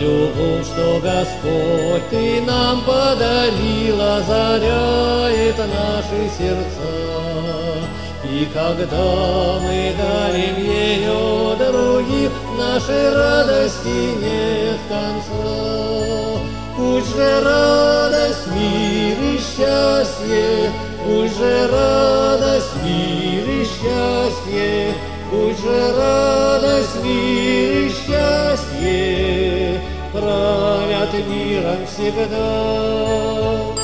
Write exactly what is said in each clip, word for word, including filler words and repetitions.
любовь, что Господь Ты нам подарила, озаряет наши сердца. И когда мы дарим ее другим, нашей радости нет конца. Пусть же радость, мир и счастье, пусть же радость, мир и счастье, пусть же радость, мир и счастье правят миром всегда.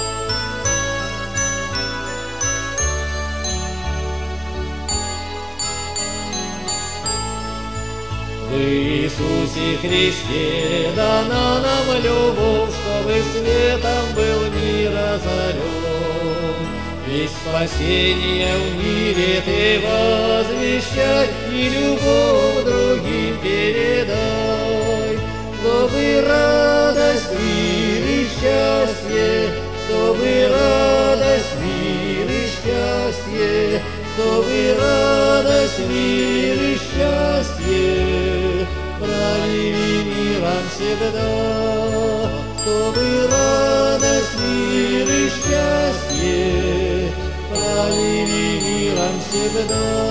В Иисусе Христе дана нам любовь, чтобы светом был мир озарен. Ведь спасение в мире Ты возвещай и любовь другим передай. Чтобы радость, мир и счастье, чтобы радость, мир и счастье, чтобы радость, мир и счастье правили миром всегда. Чтобы радость, мир и счастье правили миром всегда.